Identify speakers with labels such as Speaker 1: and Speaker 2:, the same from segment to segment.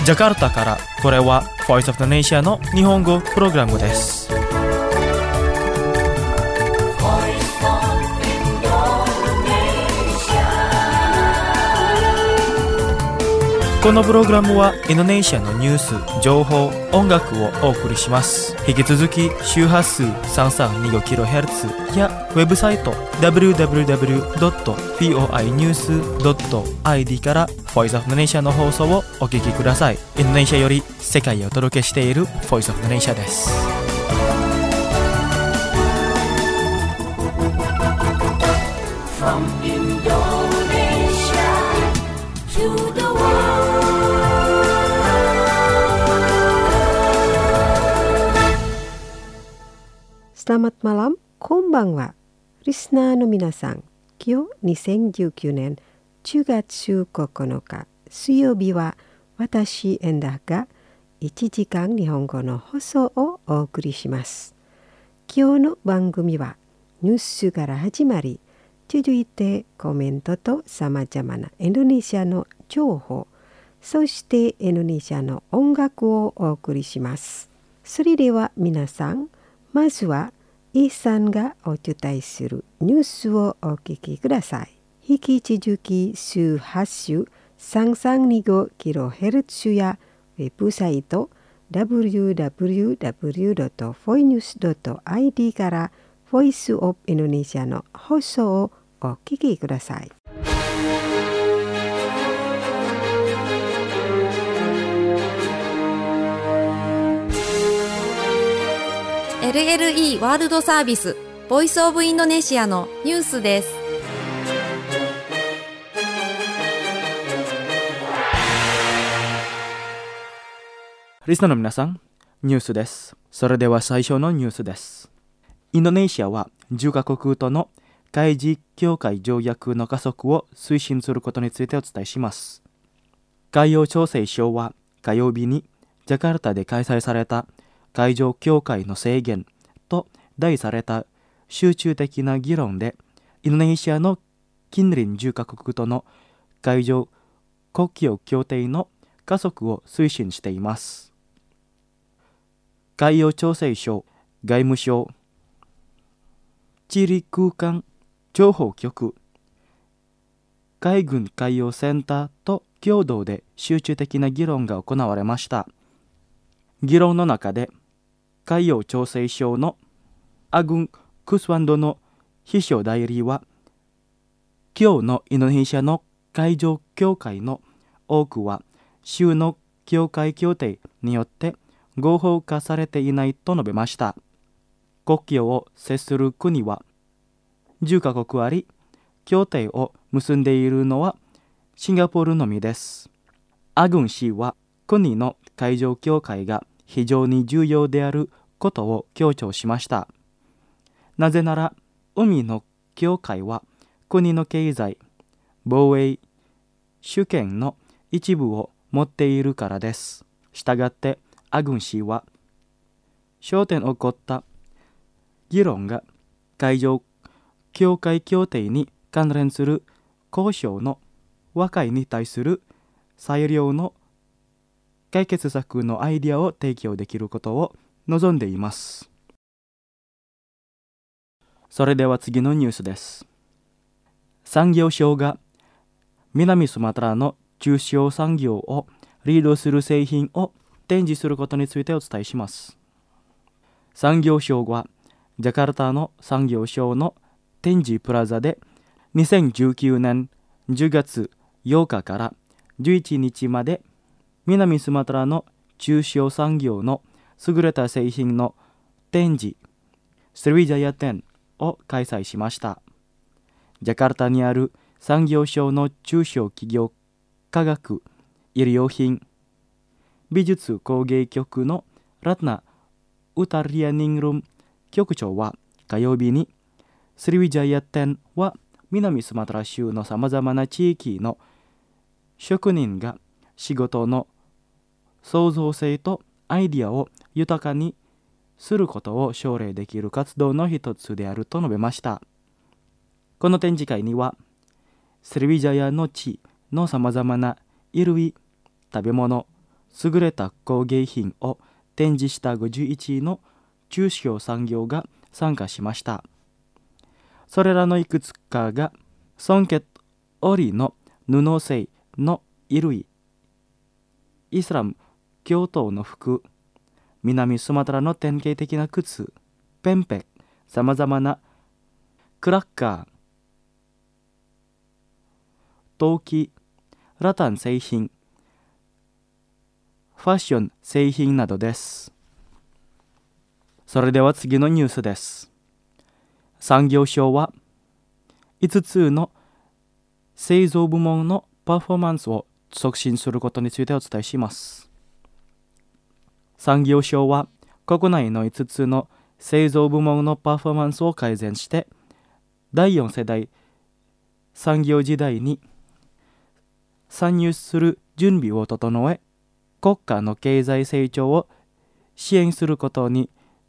Speaker 1: ジャカルタからこれは Voice of the Nation の日本語プログラムです。このプログラムはインドネシアのニュース、情報、音楽をお送りします。引き続き周波数 3325kHz やウェブサイト www.voinews.id から Voice of the Nation の放送をお聞きください。インドネシアより世界へお届けしている Voice of the Nation です。From Indonesia to the
Speaker 2: Selamat malam, konbanwa. Listenerの皆さん、今日2019年10月9日水曜日は私エンダーが1時間日本語の放送をお送りします。今日の番組はニュースから始まり、続いてコメントとさまざまなインドネシアの情報、そしてインドネシアの音楽をお送りします。それでは皆さん、まずはイさんがお伝えするニュースをお聞きください。引き続き周波数 3325kHz やウェブサイト www.voinews.id からボイスオブインドネシアの放送をお聞きください。
Speaker 3: LLE ワールドサービスボイスオブインドネシアのニュースです。
Speaker 1: リスナーの皆さん、ニュースです。それでは最初のニュースです。インドネシアは10カ国との海事協会条約の加速を推進することについてお伝えします。海洋調整省は火曜日にジャカルタで開催された海上協会の制限と題された集中的な議論で、インドネシアの近隣10カ国との海上国境協定の加速を推進しています。海洋調整省、外務省、地理空間情報局、海軍海洋センターと共同で集中的な議論が行われました。議論の中で海洋調整省のアグン・クスワンドの秘書代理は、今日のインドネシアの海上協会の多くは州の協会協定によって合法化されていないと述べました。国境を接する国は10カ国あり、協定を結んでいるのはシンガポールのみです。アグン氏は国の海上協会が非常に重要であることを強調しました。なぜなら、海の協会は国の経済、防衛、主権の一部を持っているからです。したがって、アグン氏は、焦点を起こった議論が海上協会協定に関連する交渉の和解に対する最良の解決策のアイデアを提供できることを望んでいます。それでは次のニュースです。産業省が南スマトラの中小産業をリードする製品を展示することについてお伝えします。産業省はジャカルタの産業省の展示プラザで2019年10月8日から11日まで南スマトラの中小産業の優れた製品の展示スリビジャヤ展を開催しました。ジャカルタにある産業省の中小企業科学、医療品、美術工芸局のラトナ・ウタリアニングルム局長は火曜日に、スリビジャヤ展は南スマトラ州のさまざまな地域の職人が仕事の創造性とアイディアを豊かにすることを奨励できる活動の一つであると述べました。この展示会には、スリビジャヤの地のさまざまな衣類、食べ物、 優れた工芸品を展示した51の中小産業が参加しました。それらのいくつかがソンケット織の布製の衣類、イスラム教徒の服、南スマトラの典型的な靴、ペンペク、さまざまなクラッカー、陶器、ラタン製品、ファッション製品などです。それでは次のニュースです。産業省は5つの製造部門のパフォーマンスを促進することについてお伝えします。産業省は国内の5つの製造部門のパフォーマンスを改善して第4世代産業時代に参入する準備を整え、国家の経済成長を支援することに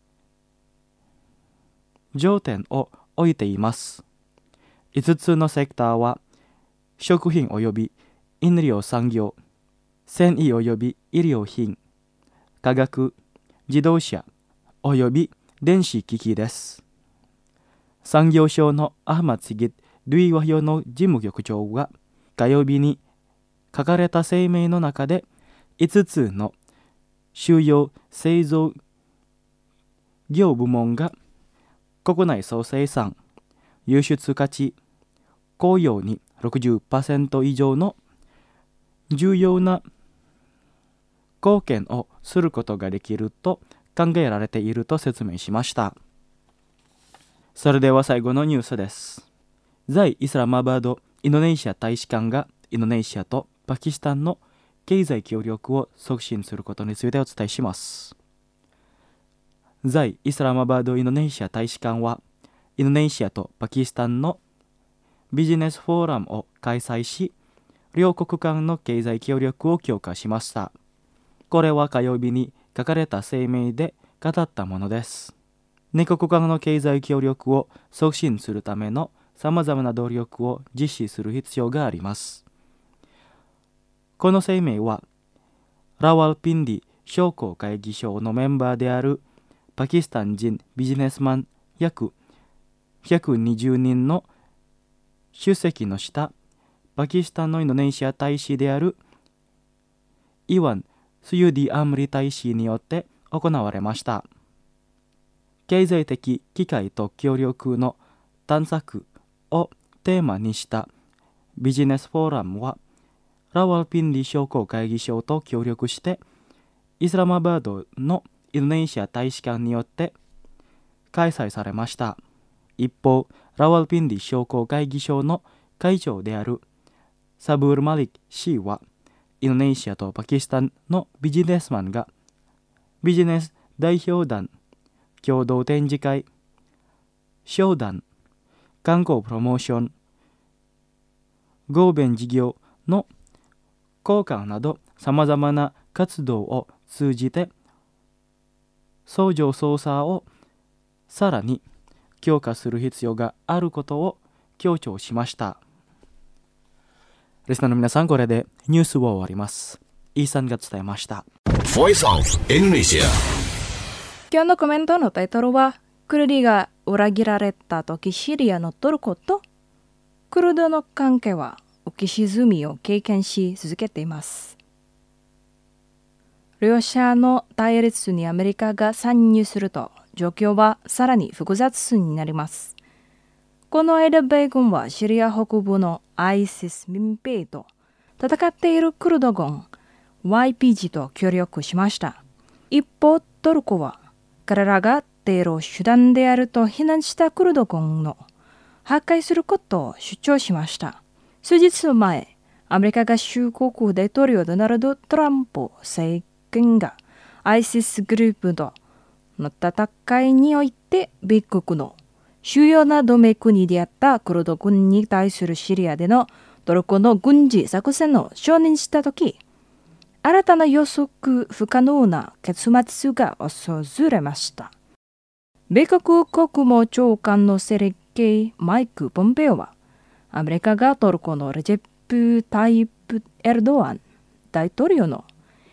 Speaker 1: 重点を置いています。5つのセクターは食品及び飲料産業、繊維及び医療品、化学、自動車及び電子機器です。産業省のアハマツギッ・ルイワヒョの事務局長が火曜日に書かれた声明の中で5つの主要製造業部門が国内総生産、輸出価値、雇用に 60% 以上の重要な貢献をすることができると考えられていると説明しました。それでは最後のニュースです。在イスラマバードインドネシア大使館がインドネシアとパキスタンの経済協力を促進することについてお伝えします。在イスラマバードインドネシア大使館はインドネシアとパキスタンのビジネスフォーラムを開催し、両国間の経済協力を強化しました。これは火曜日に書かれた声明で語ったものです。2国間の経済協力を促進するためのさまざまな努力を実施する必要があります。この声明はラワルピンディ商工会議所のメンバーであるパキスタン人ビジネスマン約120人の出席の下、パキスタンのインドネシア大使であるイワン・スユディ・アムリ大使によって行われました。経済的機会と協力の探索をテーマにしたビジネスフォーラムはラワルピンディ商工会議所と協力してイスラマバードのインドネシア大使館によって開催されました。一方、ラワルピンディ商工会議所の会長であるサブール・マリック氏はインドネシアとパキスタンのビジネスマンがビジネス代表団、共同展示会、商談、観光プロモーション、合弁事業の交換などさまざまな活動を通じて相乗捜査をさらに強化する必要があることを強調しました。リスナーの皆さん、これでニュースを終わります。イーサンが伝えました。
Speaker 4: Voice of Indonesia。
Speaker 3: 今日のコメントのタイトルは、クルディが裏切られた時シリアのトルコとクルドの関係は浮き沈みを経験し続けています。両者の対立にアメリカが参入すると状況はさらに複雑になります。この間米軍はシリア北部のISIS 民兵と戦っているクルド軍 YPG と協力しました。一方トルコは彼らがテロ手段であると非難したクルド軍の破壊することを主張しました。数日前、アメリカ合衆国大統領ドナルド・トランプ政権が ISIS グループとの戦いにおいて米国の主要な同盟国であったクルド軍に対するシリアでのトルコの軍事作戦を承認したとき、新たな予測不可能な結末が訪れました。米国国務長官のセレゲイ・マイク・ポンペオは、アメリカがトルコのレジェプ・タイプ・エルドアン大統領の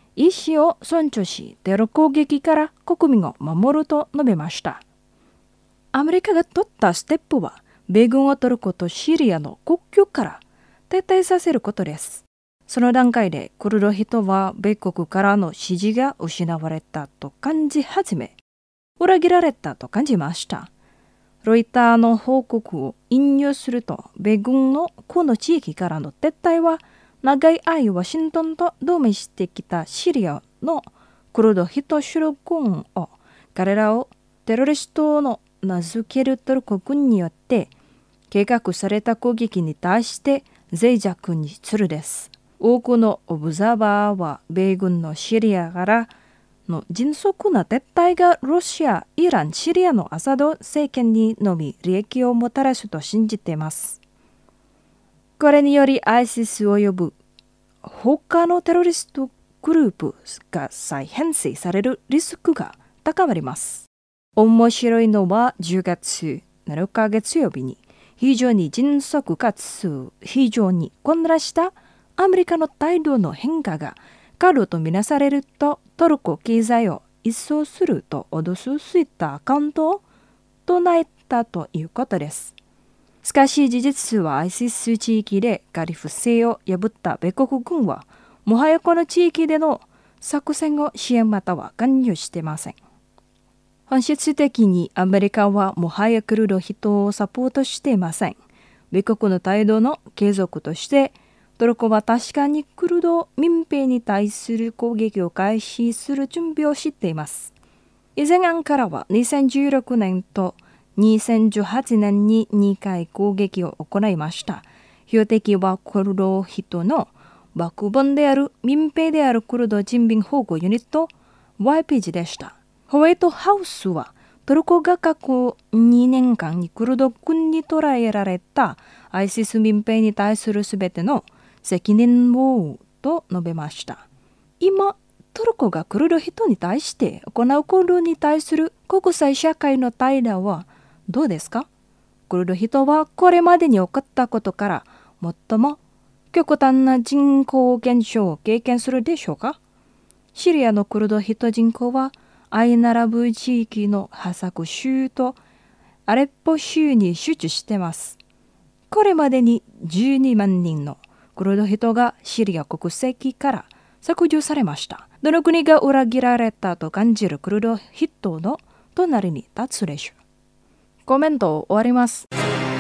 Speaker 3: 意思を尊重し、テロ攻撃から国民を守ると述べました。アメリカが取ったステップは、米軍をトルコとシリアの国境から撤退させることです。その段階でクルド人は米国からの支持が失われたと感じ始め、裏切られたと感じました。ロイターの報告を引用すると、米軍のこの地域からの撤退は、長い間ワシントンと同盟してきたシリアのクルド人主力軍を、彼らをテロリストの名付けるトルコ軍によって計画された攻撃に対して脆弱にするです。多くのオブザーバーは米軍のシリアからの迅速な撤退がロシア、イラン、シリアのアサド政権にのみ利益をもたらすと信じています。これにより ISIS を呼ぶ他のテロリストグループが再編成されるリスクが高まります。面白いのは10月7日月曜日に非常に迅速かつ非常に混乱したアメリカの態度の変化が過度とみなされるとトルコ経済を一掃すると脅すツイッターアカウントを唱えたということです。しかし事実は ISIS 地域でカリフ制を破った米国軍はもはやこの地域での作戦を支援または関与していません。本質的にアメリカはもはやクルド人をサポートしていません。米国の態度の継続として、トルコは確かにクルド民兵に対する攻撃を開始する準備をしています。以前アンカラは2016年と2018年に2回攻撃を行いました。標的はクルド人のバックボーンである民兵であるクルド人民保護ユニット YPG でした。ホワイトハウスはトルコが過去2年間にクルド軍に捕らえられた ISIS 民兵に対するすべての責任を負うと述べました。今、トルコがクルド人に対して行う行動に対する国際社会の態度はどうですか？クルド人はこれまでに起こったことから最も極端な人口減少を経験するでしょうか？シリアのクルド人人口はアイナラブ地域のハサク州とアレッポ州に集中しています。これまでに12万人のクルド人がシリア国籍から削除されました。どの国が裏切られたと感じるクルド人の隣に立つでしょう。コメントを終わります。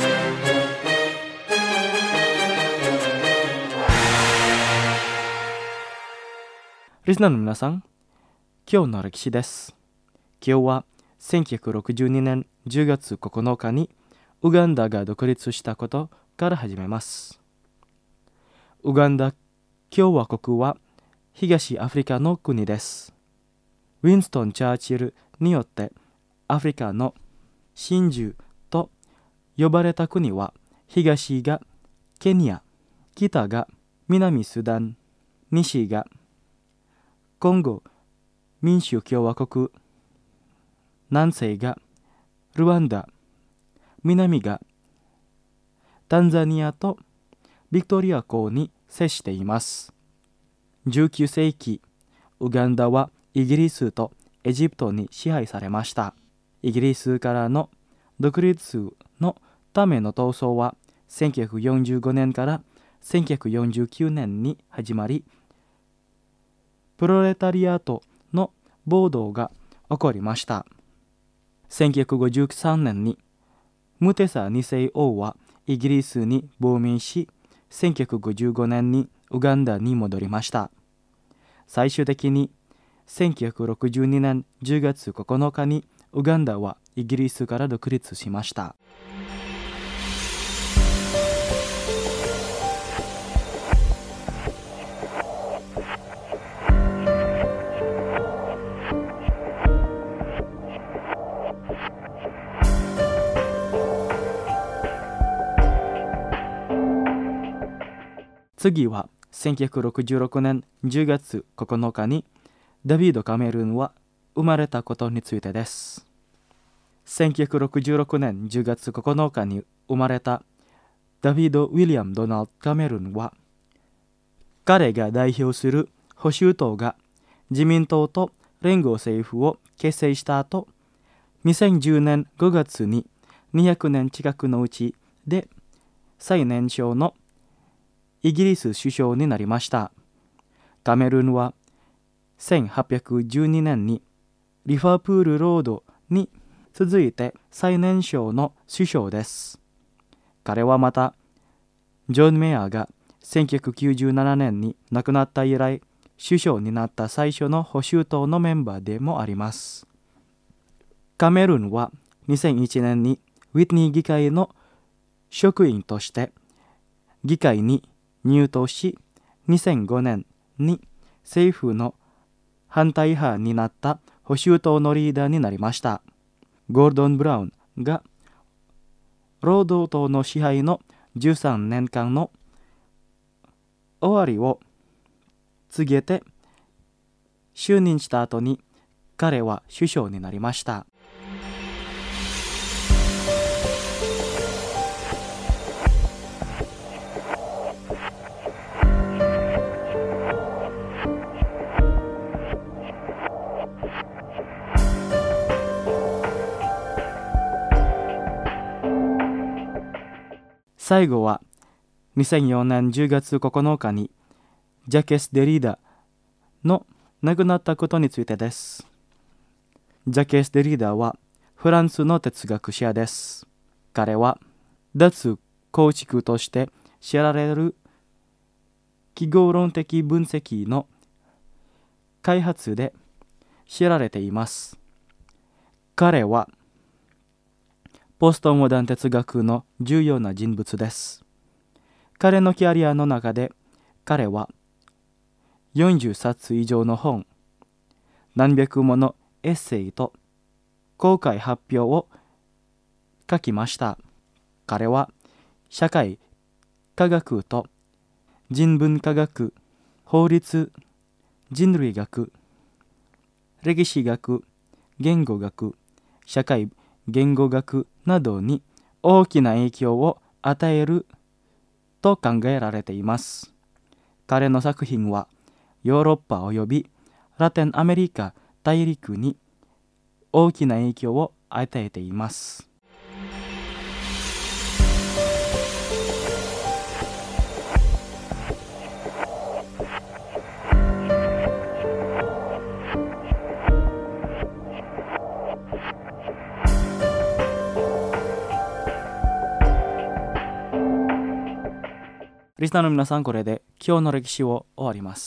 Speaker 1: リスナーの皆さん、今日の歴史です。今日は1962年10月9日にウガンダが独立したことから始めます。ウガンダ共和国は東アフリカの国です。ウィンストン・チャーチルによってアフリカの真珠と呼ばれた国は、東がケニア、北が南スダン、西がコンゴ民主共和国、南西がルワンダ、南がタンザニアとビクトリア港に接しています。19世紀、ウガンダはイギリスとエジプトに支配されました。イギリスからの独立のための闘争は1945年から1949年に始まり、プロレタリアートの暴動が起こりました。1953年にムテサ2世王はイギリスに亡命し、1955年にウガンダに戻りました。最終的に1962年10月9日にウガンダはイギリスから独立しました。次は1966年10月9日にダビド・カメルーンは生まれたことについてです。1966年10月9日に生まれたダビド・ウィリアム・ドナルド・カメルーンは、彼が代表する保守党が自民党と連合政府を結成した後、2010年5月に200年近くのうちで最年少のイギリス首相になりました。カメルーンは1812年にリファプールロードに続いて最年少の首相です。彼はまたジョン・メアが1997年に亡くなった以来首相になった最初の保守党のメンバーでもあります。カメルーンは2001年にウィトニー議会の職員として議会に入党し、2005年に政府の反対派になった保守党のリーダーになりました。ゴールドン・ブラウンが労働党の支配の13年間の終わりを告げて就任した後に彼は首相になりました。最後は2004年10月9日にジャケス・デリーダの亡くなったことについてです。ジャケス・デリーダはフランスの哲学者です。彼は脱構築として知られる記号論的分析の開発で知られています。彼はポストモダン哲学の重要な人物です。彼のキャリアの中で彼は40冊以上の本、何百ものエッセイと公開発表を書きました。彼は社会科学と人文科学、法律、人類学、歴史学、言語学、社会言語学などに大きな影響を与えると考えられています。彼の作品はヨーロッパおよびラテンアメリカ大陸に大きな影響を与えています。リスナーの皆さん、これで今日の歴史を終わります。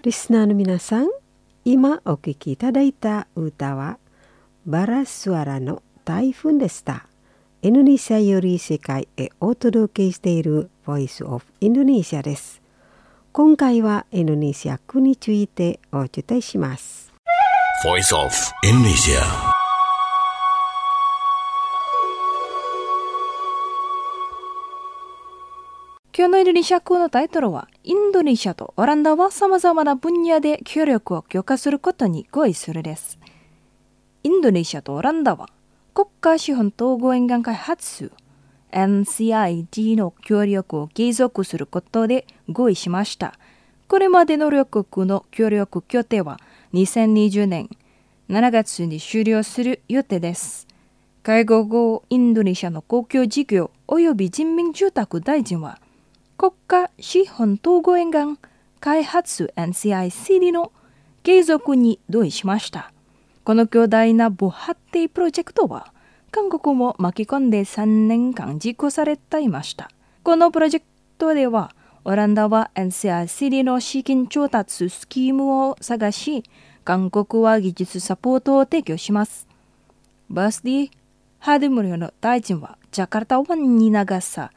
Speaker 2: リスナーの皆さん、今お聴きいただいた歌はバラスワラの台風でした。インドネシアより世界へお届けしている Voice of Indonesia です。今回はインドネシア国についてお伝えします。
Speaker 4: Voice of Indonesia。
Speaker 3: 今日のインドネシア語のタイトルは、インドネシアとオランダは様々な分野で協力を強化することに合意するです。インドネシアとオランダは、国家資本統合沿岸開発 NCID の協力を継続することで合意しました。これまでの両国の協力協定は2020年7月に終了する予定です。会合後、インドネシアの公共事業及び人民住宅大臣は、国家資本統合沿岸開発 NCICD の継続に同意しました。この巨大な防波堤プロジェクトは、韓国も巻き込んで3年間実行されていました。このプロジェクトでは、オランダは NCICD の資金調達スキームを探し、韓国は技術サポートを提供します。バスディ・ハディムリョの大臣は、ジャカルタ湾に長さ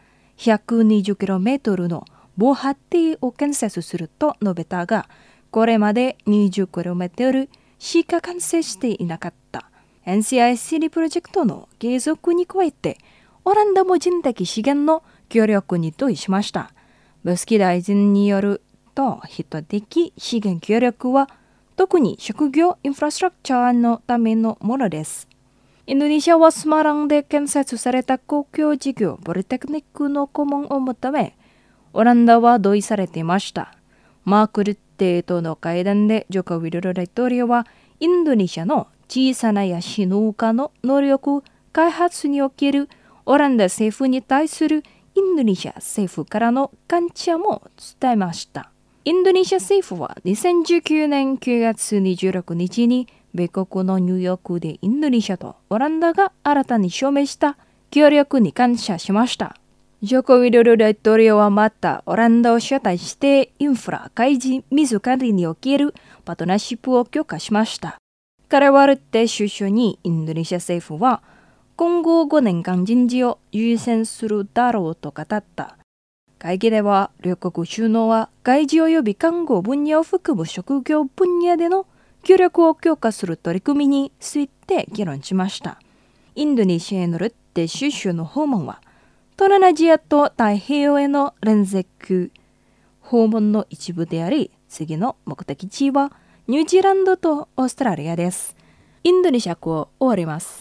Speaker 3: 120km の防波堤を建設すると述べたが、これまで20kmしか完成していなかった NCICD プロジェクトの継続に加えて、オランダも人的資源の協力に同意しました。ブスキ大臣によると、人的資源協力は特に職業インフラストラクチャーのためのものです。インドネシアはスマランで建設された公共事業ポリテクニックの顧問を求め、オランダは同意されていました。マーク・ルッテとの会談でジョコ・ウィドロ大統領は、インドネシアの小さなヤシ農家の能力開発におけるオランダ政府に対するインドネシア政府からの感謝も伝えました。インドネシア政府は2019年9月26日に米国のニューヨークでインドネシアとオランダが新たに証明した協力に感謝しました。ジョコ・ウィドロ大統領はまたオランダを招待してインフラ、海事、水管理におけるパートナーシップを強化しました。彼はルッテ首相にインドネシア政府は今後5年間人事を優先するだろうと語った。会議では両国首脳は外事及び看護分野を含む職業分野での協力を強化する取り組みについて議論しました。インドネシアへのルッテ首相の訪問は、東南アジアと太平洋への連続訪問の一部であり、次の目的地はニュージーランドとオーストラリアです。インドネシア語を終わります。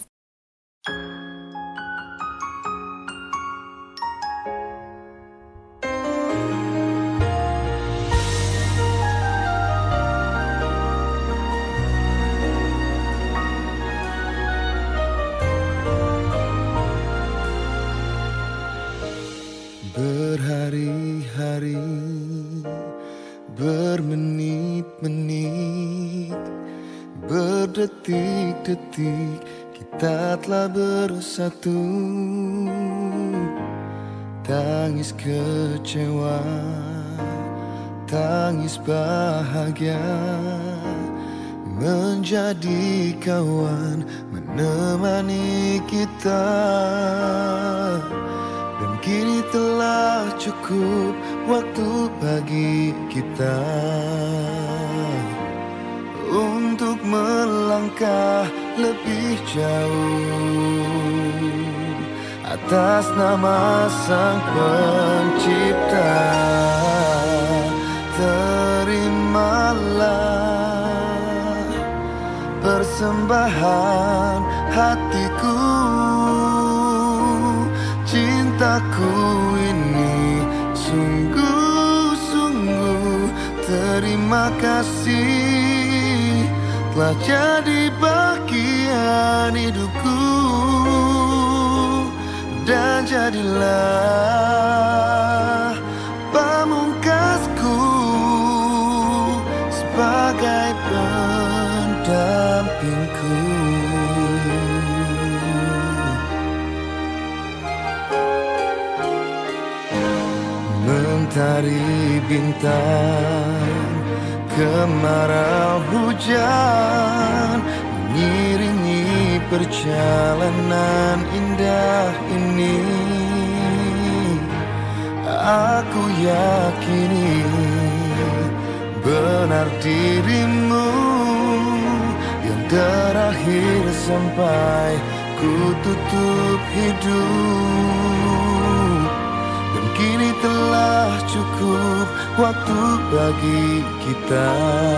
Speaker 5: Berhari-hari, bermenit-menit, berdetik-detik, kita telah bersatu. Tangis kecewa, tangis bahagia, menjadi kawan menemani kita. Dan kini telah cukup waktu bagi kita untuk melangkah lebih jauh atas nama Sang Pencipta. Terimalah persembahan hatiku, cintaku ini sungguh-sungguh terima kasih telah jadi bagian hidupku, dan jadilah pamungkasku sebagai pendampingku. Mentari bintang kemarau hujan mengiringi perjalanan indah ini. Aku yakini benar dirimu yang terakhir sampai ku tutup hidup. Dan kini telah cukup waktu bagi kita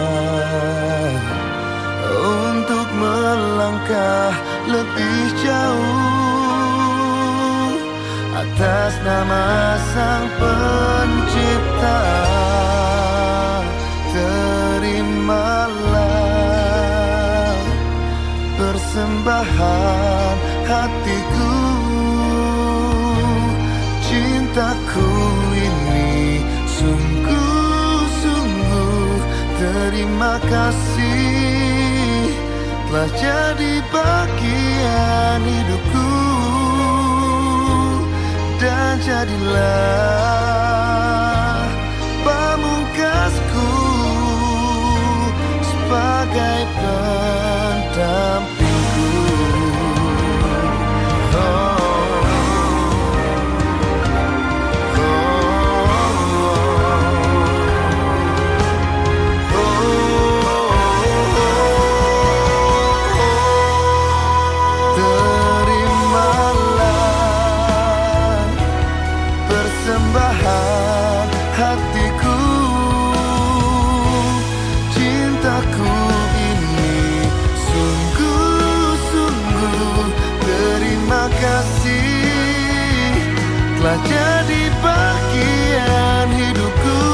Speaker 5: untuk melangkah lebih jauh atas nama Sang Pencipta. Terimalah persembahan hatiku, cintaku ini sungguh-sungguh terima kasih telah jadi bagian hidupku. Dan jadilah pamungkasku sebagai pendampingku. Persembahan hatiku, cintaku ini sungguh-sungguh terima kasih telah jadi bagian hidupku.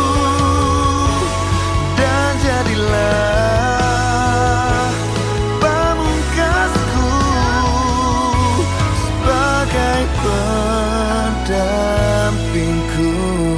Speaker 5: Dan jadilah pamungkasku sebagai pendampingku.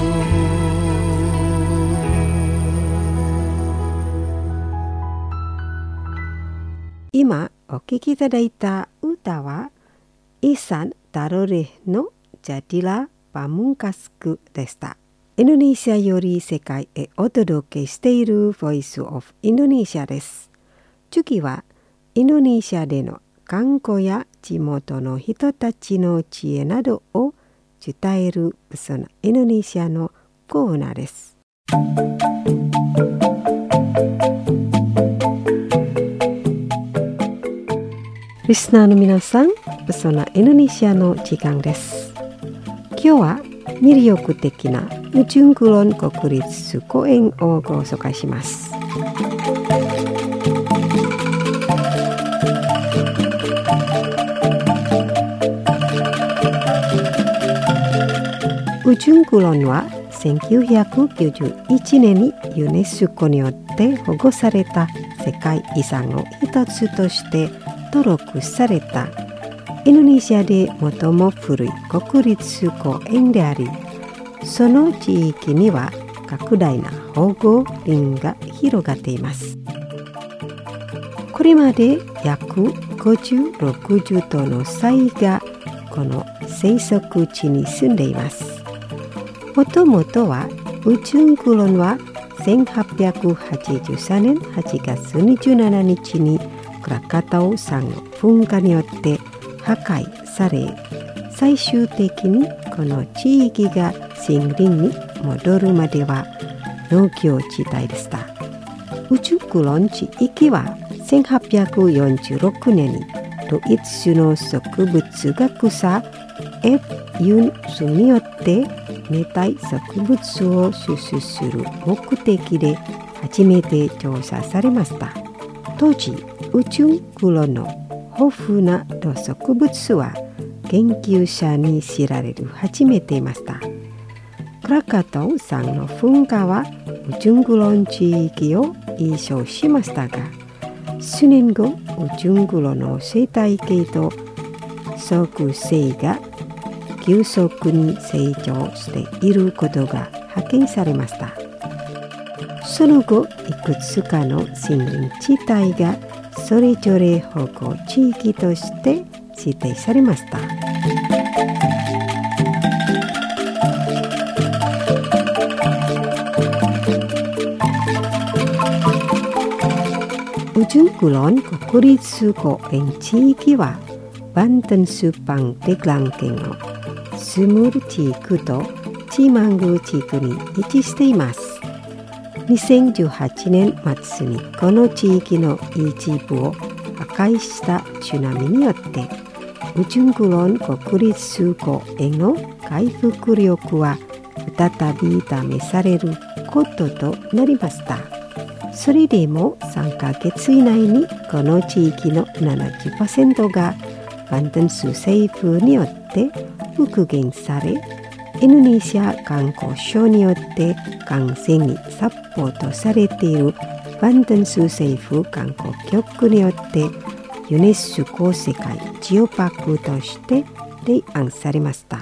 Speaker 2: 今お聴きいただいた歌はイサン・タロレのジャディラ・パムンカスクでした。インドネシアより世界へお届けしているボイスオブインドネシアです。次はインドネシアでの観光や地元の人たちの知恵などを伝えるそのインドネシアのコーナーです。リスナーの皆さん、そのインドネシアの時間です。今日は魅力的なウチュンクロン国立公園をご紹介します。ウチュンクロンは1991年にユネスコによって保護された世界遺産の一つとして登録されたインドネシアで最も古い国立公園であり、その地域には拡大な保護林が広がっています。これまで約50、60頭のサイがこの生息地に住んでいます。もともとはウチュンクロンは1883年8月27日にクラカタオ山の噴火によって破壊され、最終的にこの地域が森林に戻るまでは農業地帯でした。ウチュンクロン地域は1846年にドイツ種の植物学者エブ・ユンスによって熱帯植物を収集する目的で初めて調査されました。当時ウチュンクロンの豊富な動植物は研究者に知られる初めていました。クラカトウ山の噴火はウチュンクロン地域を印象しましたが、数年後ウチュンクロンの生態系と植生が急速に成長していることが発見されました。その後いくつかの森林地帯がそれぞれ保護地域として指定されました。 Kulon Kukuritsuko-en Chiiki-wa Banten-Supang Teglang-kenのスムール地区とチーマングー地区に位置しています。2018年末にこの地域の一部を破壊した津波によってウチュンクロン国立数公園の回復力は再び試されることとなりました。それでも3ヶ月以内にこの地域の 70% がバンテンス政府によって復元され、インドネシア観光省によって完全にサポートされているバンテンス政府観光局によってユネスコ世界ジオパークとして提案されました。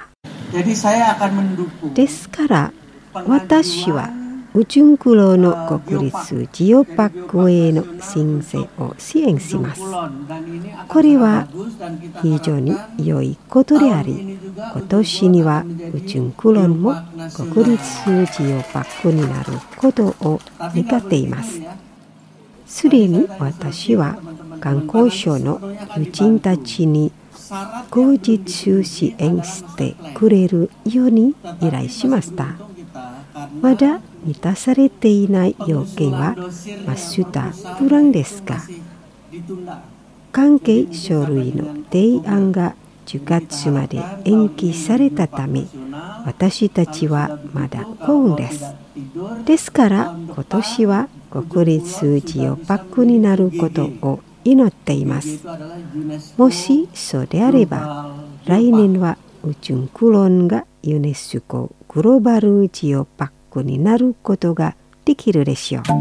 Speaker 2: ですから私はウチュンクロの国立ジオパークへの申請を支援します。これは非常に良いことであり、今年にはウチュンクロンも国立ジオパークになることを願っています。すでに私は観光省の友人たちに後日支援してくれるように依頼しました。まだ満たされていない要件はマスタープランですが、関係書類の提案が10月まで延期されたため、私たちはまだ幸運です。ですから今年は国立ジオパークになることを祈っています。もしそうであれば、来年はウチュンクロンがユネスコグローバルジオパークになることができるでしょう。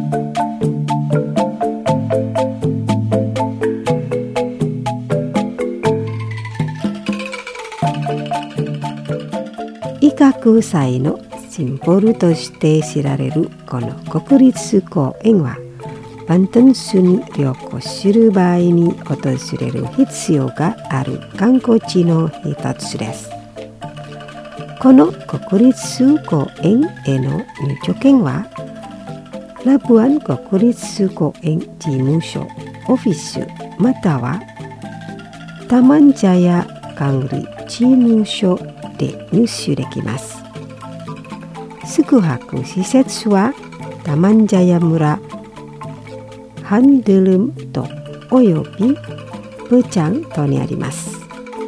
Speaker 2: 医学祭のシンボルとして知られるこの国立公園は、バンテンスに旅行する場合に訪れる必要がある観光地の一つです。この国立公園への入場券は、ラブアン国立公園事務所オフィスまたはタマンジャヤ管理事務所で入手できます。宿泊施設はタマンジャヤ村ハンドルムとおよびブチャン島にあります。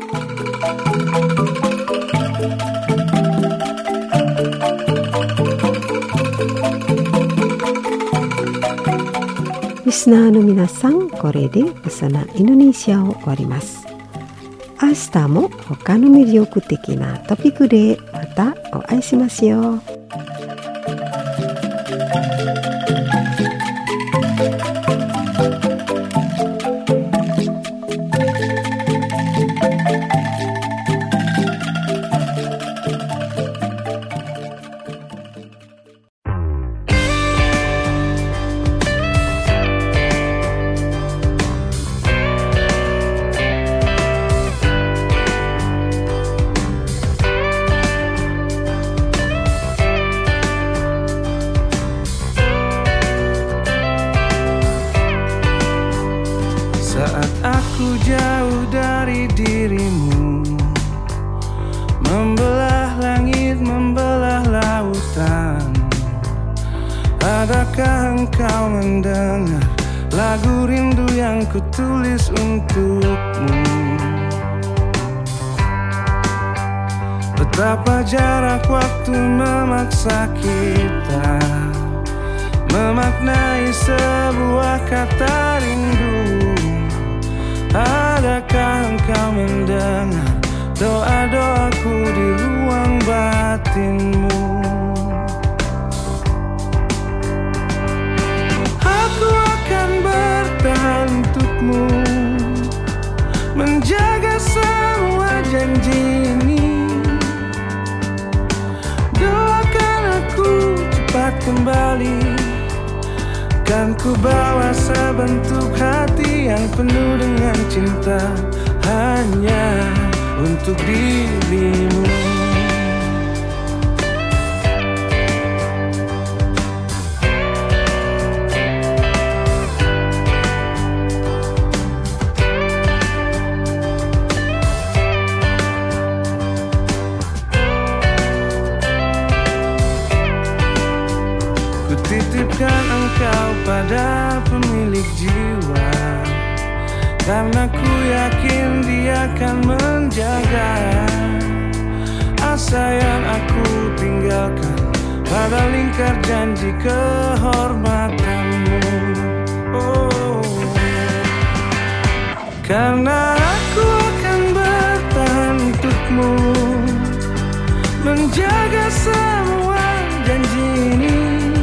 Speaker 2: リスナーの皆さん、これでパサナインドネシアを終わります。明日も他の魅力的なトピックでまたお会いしますよ。
Speaker 5: Saat aku jauh dari dirimu, membelah langit, membelah lautan, adakah engkau mendengar lagu rindu yang kutulis untukmu? Betapa jarak waktu memaksa kita memaknai sebuah kata rindu. Adakah engkau mendengar doa-doaku di ruang batinmu? Aku akan bertahan untukmu, menjaga semua janji ini. Doakan aku cepat kembali, kan ku bawa sebentuk hati yang penuh dengan cinta hanya untuk dirimu. Kutitipkan engkau pada pemilik jiwa, karena ku yakin dia akan menjaga asa yang aku tinggalkan pada lingkar janji kehormatanmu. Oh, karena aku akan bertahan untukmu, menjaga semua janji ini.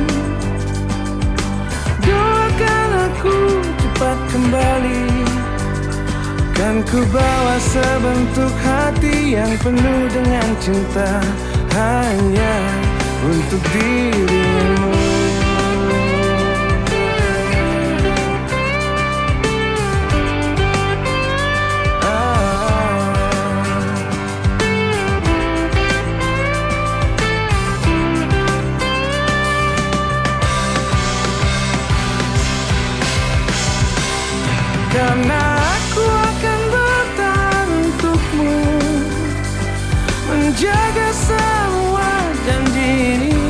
Speaker 5: Doakan aku cepat kembali, kan ku bawa sebentuk hati yang penuh dengan cinta hanya untuk dirimu. Karena aku akan bertahan untukmu, menjaga semua janji ini.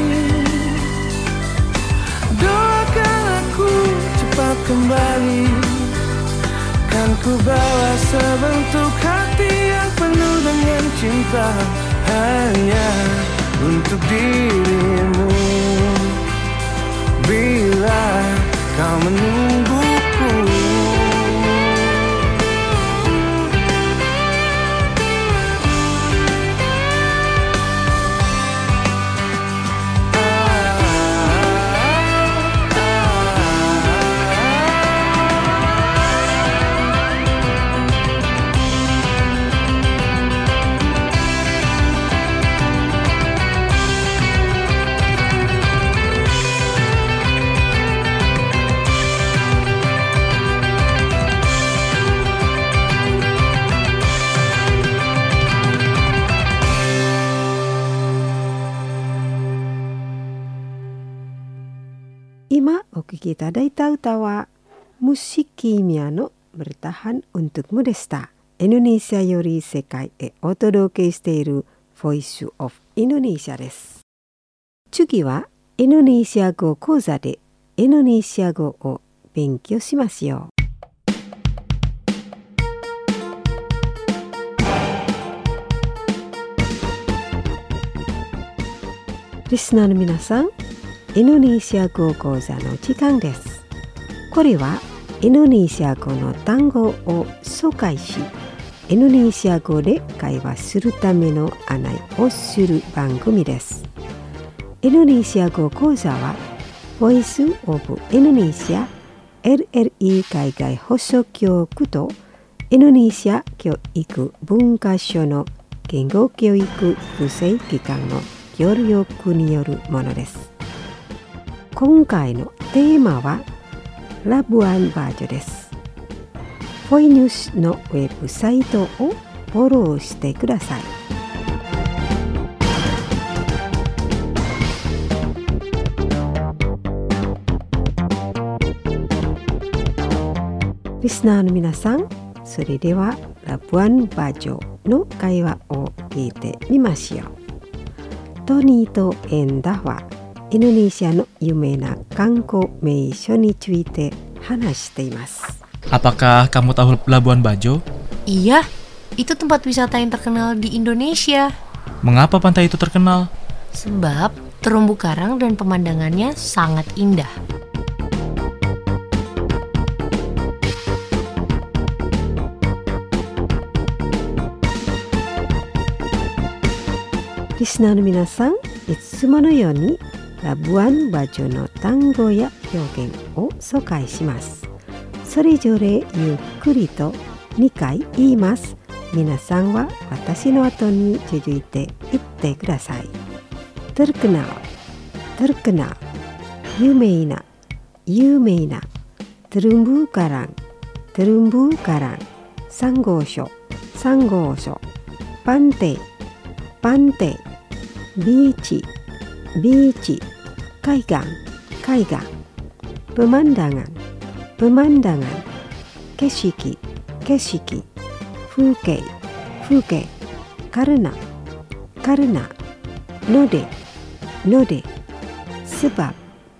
Speaker 5: Doakan aku cepat kembali, kan ku bawa sebentuk hati yang penuh dengan cinta hanya untuk dirimu. Bila kau menungguku,
Speaker 2: kita daita utawa musik kimia no bertahan untukmu desta. Indonesia yori sekai e otodokei shiteiru Voice of Indonesia です。次はインドネシア語講座でインドネシア語を勉強しますよ。リスナーの皆さん、インドネシア語講座の時間です。これはインドネシア語の単語を紹介し、インドネシア語で会話するための案内をする番組です。インドネシア語講座は Voice of Indonesia LLE 海外放送局とインドネシア教育文化省の言語教育育成機関の協力によるものです。今回のテーマはラブアンバージョです。フォイニュースのウェブサイトをフォローしてください。リスナーの皆さん、それではラブアンバージョの会話を聞いてみましょう。トニーとエンダはインドネシアの有名な観光名所について話しています。
Speaker 1: Apakah kamu tahu Labuan Bajo?
Speaker 6: Iya, itu tempat wisata yang terkenal di Indonesia.
Speaker 1: Mengapa pantai itu terkenal?
Speaker 6: Sebab terumbu karang dan pemandangannya sangat indah.
Speaker 2: Listenerの皆さん、いつものようにラブアンバジョの単語や表現を紹介します。それぞれゆっくりと2回言います。皆さんは私の後に続いて言ってください。terkenal terkenal 有名な有名なterumbu karang terumbu karang サンゴ礁サンゴ礁pantai pantai beach beach 海岸海岸 pemandangan pemandangan 景色景色風景風景 karena karena node node sebab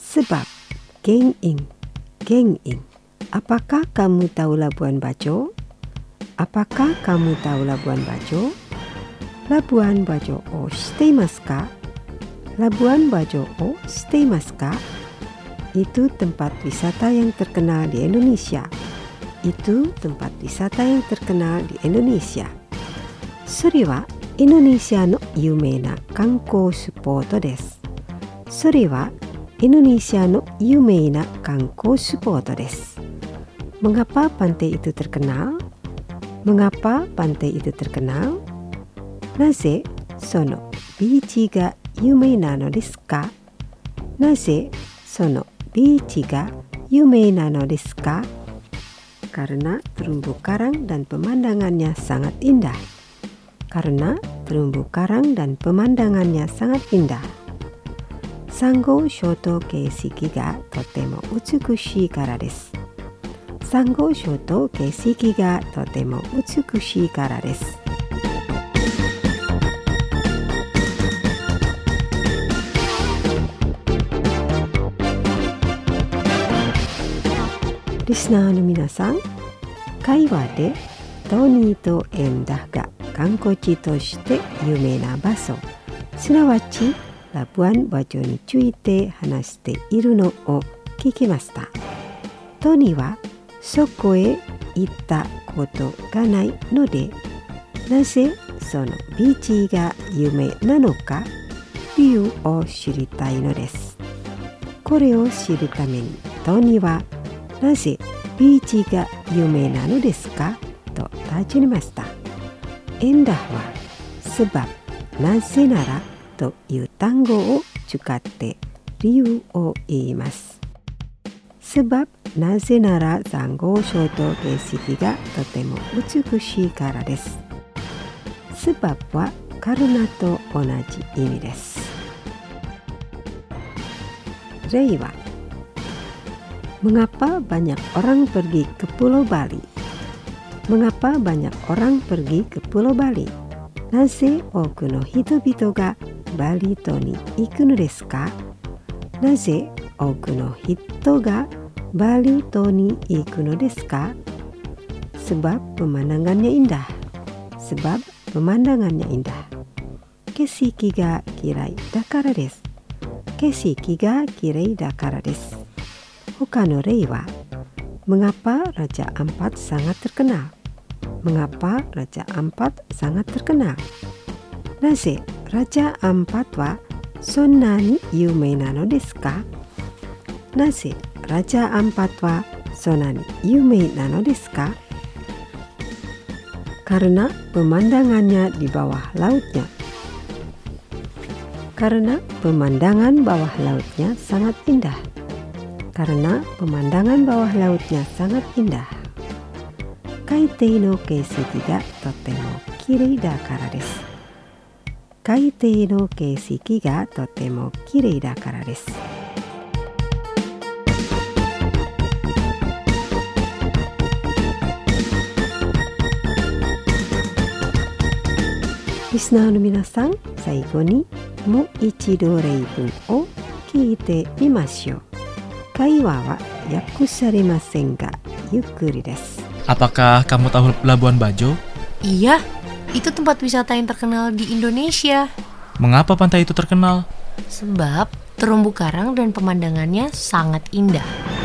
Speaker 2: Sebab Geng-ing. Geng-ing. Apakah kamu tahu Labuan Bajo? Apakah kamu tahu Labuan Bajo? Labuan Bajo o shiteimasu ka? Labuan Bajo o shiteimasu ka? Itu tempat wisata yang terkenal di Indonesia. Itu tempat wisata yang terkenal di Indonesia. Sore wa Indonesia no yuumei na kankou spoto desu. Sore wa Indonesia no yuumei na kankou spoto desu. Mengapa pantai itu terkenal? Mengapa pantai itu terkenal? Naze sono biichi ga yumei nano desu ka? Naze sono biichi ga yumei nano desu ka? Karena terumbu karang dan pemandangannya sangat indah. Karena terumbu karang dan pemandangannya sangat indah. Sango shoto keishiki ga totemo utsukushii kara desu. Sango shoto keishiki ga totemo utsukushii kara desu. Listenerの皆さん、会話でトニーとエンダが観光地として有名な場所、すなわちラブアンバジョについて話しているのを聞きました。トニーはそこへ行ったことがないので、なぜそのビーチが有名なのか理由を知りたいのです。これを知るためにトニーはなぜビーチが有名なのですかと尋ねました。エンダはsebabなぜならという単語を使って理由を言います。sebabなぜならサンゴ礁と景色がとても美しいからです。sebabはkarenaと同じ意味です。例はMengapa banyak orang pergi ke Pulau Bali? Mengapa banyak orang pergi ke Pulau Bali? Naze oku no hitobito ga Bali to ni iku no desu ka? Naze oku no hito ga Bali to ni iku no desu ka? Sebab pemandangannya indah. Sebab pemandangannya indah. Keishiki ga kirei dakara desu. Keishiki ga kirei dakara desu. Hoka no rei wa, mengapa Raja Ampat sangat terkenal? Mengapa Raja Ampat sangat terkenal? Naze Raja Ampat wa sonna ni yumei nano desu ka? Naze Raja Ampat wa sonna ni yumei nano desu ka? Karena pemandangannya di bawah lautnya. Karena pemandangan bawah lautnya sangat indah. Karena pemandangan bawah lautnya sangat indah. Kaitei no keishiki ga totemo kirei dakara desu. Kaitei no keishiki ga totemo kirei dakara desu. Listenerの皆さん、最後にもう一度例文を聞いてみましょう。会話は訳されませんが、ゆっくりです。
Speaker 1: Apakah kamu tahu Labuan Bajo?
Speaker 6: Iya, itu tempat wisata yang terkenal di Indonesia.
Speaker 1: Mengapa pantai itu terkenal?
Speaker 6: Sebab terumbu karang dan pemandangannya sangat indah.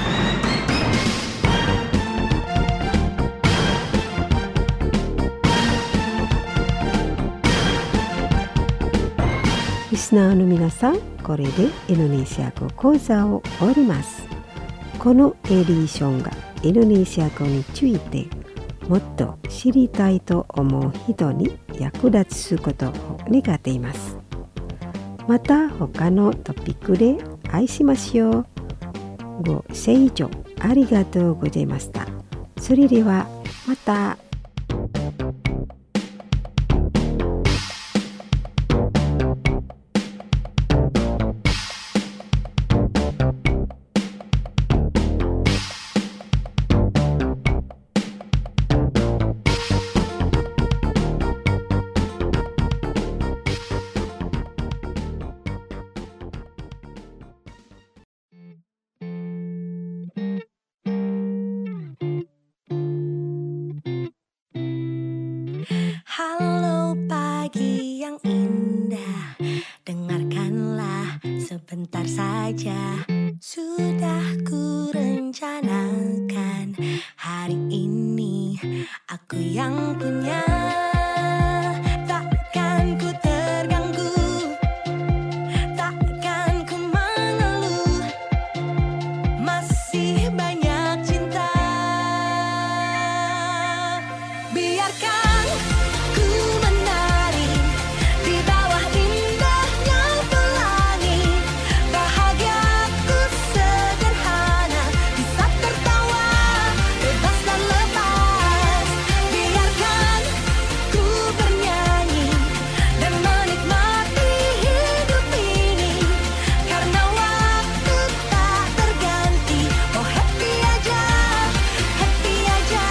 Speaker 2: Listenerの皆さん、これでインドネシア語講座を終わります。このエディションがインドネシア語についてもっと知りたいと思う人に役立つことを願っています。また他のトピックで会いしましょう。ご清聴ありがとうございました。それではまた。
Speaker 7: sebentar saja. Sudah ku rencanakan hari ini aku yang punya. Takkan ku terganggu, takkan ku mengeluh. Masih banyak cinta. Biarkan ku menari di bawah indahnya pelangi. Bahagiaku sederhana, bisa tertawa bebas dan lepas. Biarkan ku bernyanyi dan menikmati hidup ini, karena waktu tak terganti. Oh happy aja, happy aja.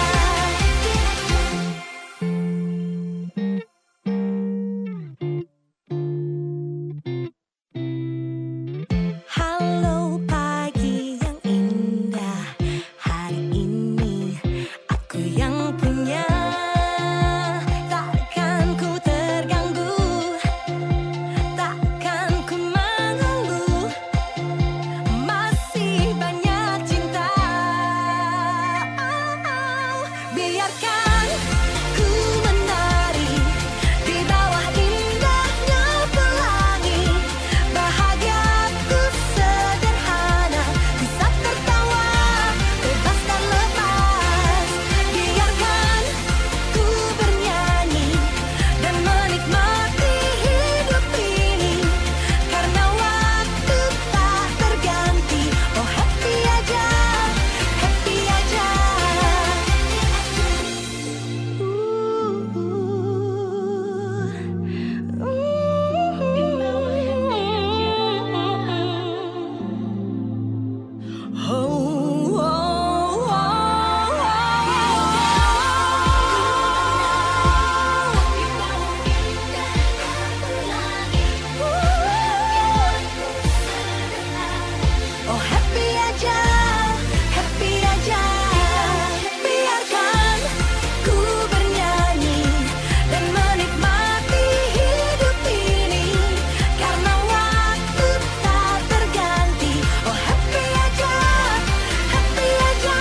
Speaker 7: Halo pagi yang indah, hari ini aku yang punya. Takkan ku terganggu, takkan ku mengeluh. Masih banyak cinta. Biarkan ku menari di bawah indahnya pelangi. Bahagiaku sederhana, bisa tertawa bebas dan lepas. Biarkan ku bernyanyi dan menikmati hidup ini, karena waktu tak terganti. Oh happy aja, happy aja. Oh happy aja, happy aja. Biarkan ku bernyanyi dan menikmati hidup ini, karena waktu tak terganti. Oh happy aja, happy aja.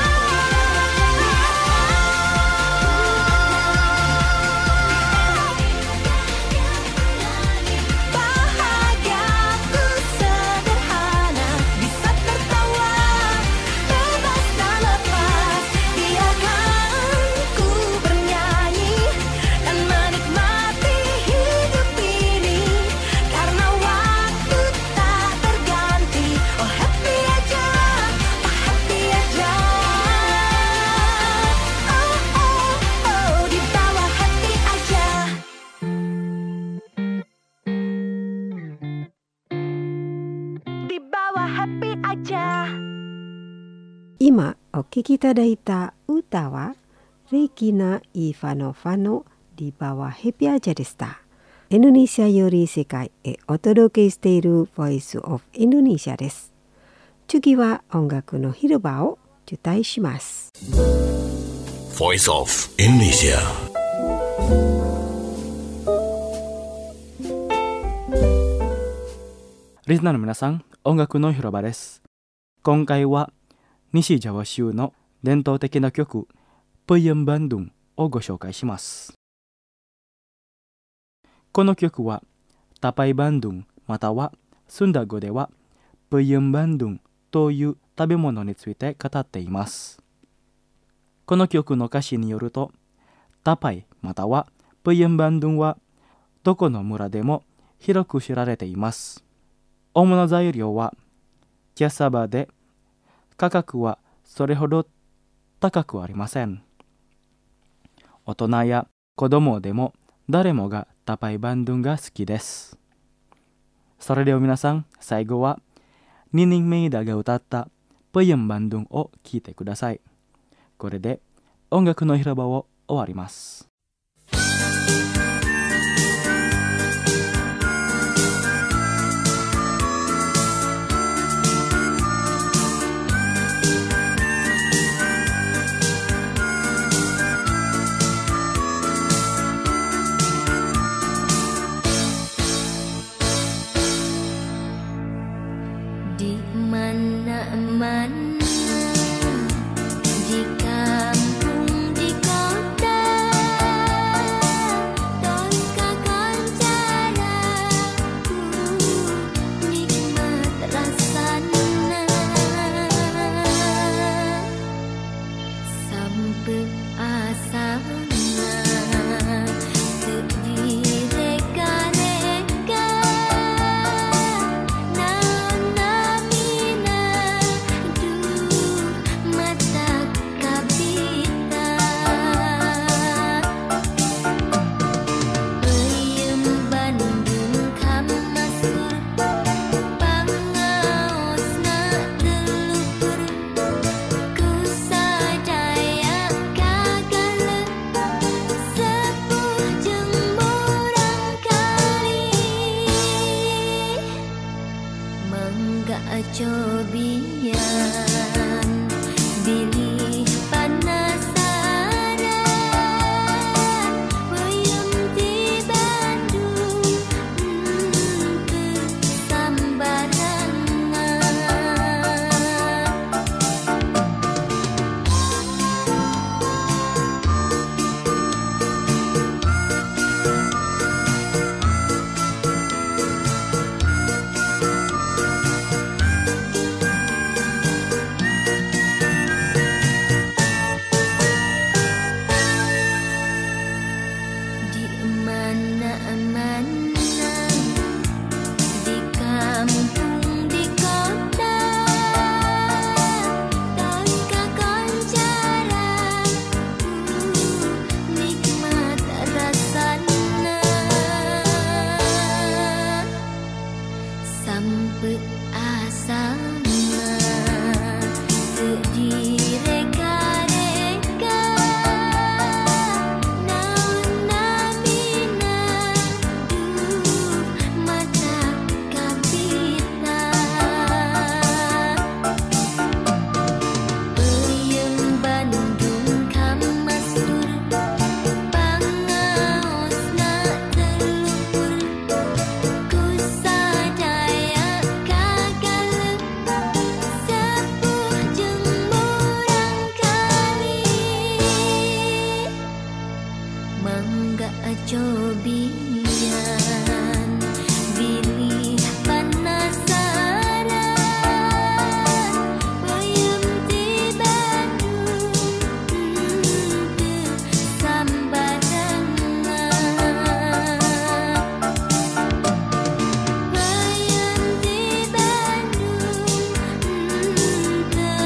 Speaker 7: Bahagiaku sederhana, bisa tertawa bebas dan lepas. Biarkan ku bernyanyi dan menikmati hidup ini, karena waktu tak terganti. Oh happy aja, oh happy aja. Oh oh oh, di bawah happy aja. Di bawah happy aja.
Speaker 2: 今お聴きいただいた歌はレキナ・イ・ファノ・ファノ・ディバワ・ヘピアジャでした。インドネシアより世界へお届けしている Voice of Indonesia です。次は音楽の広場を受胎します。
Speaker 4: Voice of Indonesia.
Speaker 1: Listenerの皆さん、音楽の広場です。今回は西ジャワ州の伝統的な曲、Peyem Bandungをご紹介します。この曲は、タパイバンドゥンまたはスンダ語では、Peyem Bandungという食べ物について語っています。この曲の歌詞によると、タパイまたはPeyem Bandungはどこの村でも広く知られています。主な材料はキャッサバで、価格はそれほど高くありません。大人や子供でも誰もがタパイバンドゥンが好きです。それでは皆さん、最後はニニンメイダが歌ったPeyem Bandungを聴いてください。これで音楽の広場を終わります。
Speaker 7: di mana-mana, di kampung, di kota, tongkakkan caraku, nikmat rasanya, sampai asana, direka-reka, naon-namina, duh mata kabita, Euyem Bandung kamasur, pangaosna teluhur, ku sadaya kagaleut, sepuh jeung murang kali, mangga cobian, bilih panasaran, Euyem di Bandung, teu sambarangan. Di mana-mana, di kampung, di kota, tongkakkan caraku, nikmat rasanya, sampai asana, teu direka-reka, naon-namina, duh mata kabita, Euyem Bandung kamasur, pangaosna teluhur, ku sadaya kagaleut, sepuh jeung murang kali, mangga cobian, bilih panasaran, Euyem di Bandung, teu sambarangan, Euyem di Bandung, teu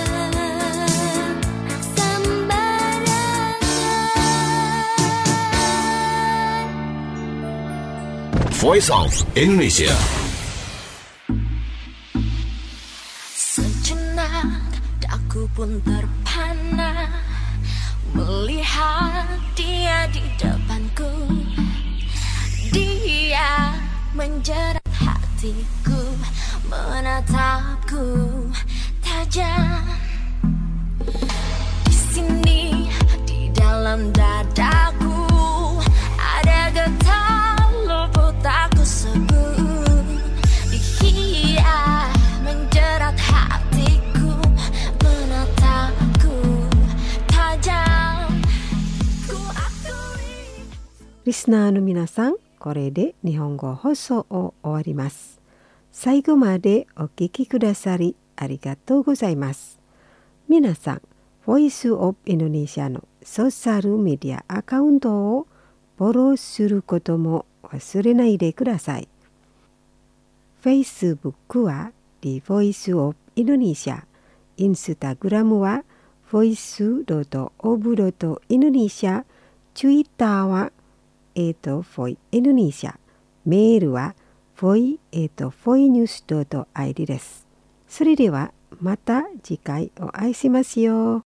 Speaker 7: sambarangan.
Speaker 4: Voice of Indonesia.
Speaker 7: Sejenak daku pun terpana melihat dia di depanku. Dia menjerat hatiku, menatapku tajam. Di sini, di dalam dadaku, ada getar luput aku sebut. Dia menjerat hatiku, menatapku tajam. Ku akui.
Speaker 2: Listenerの皆さん、これで日本語放送を終わります。最後までお聞きくださりありがとうございます。皆さん、Voice of Indonesia のソーシャルメディアアカウントをフォローすることも忘れないでください。Facebook は The Voice of Indonesia、Instagram は voice.of.indonesia、Twitter は@voiindonesia、メールは voi@voinews.id です。それではまた次回お会いしますよ。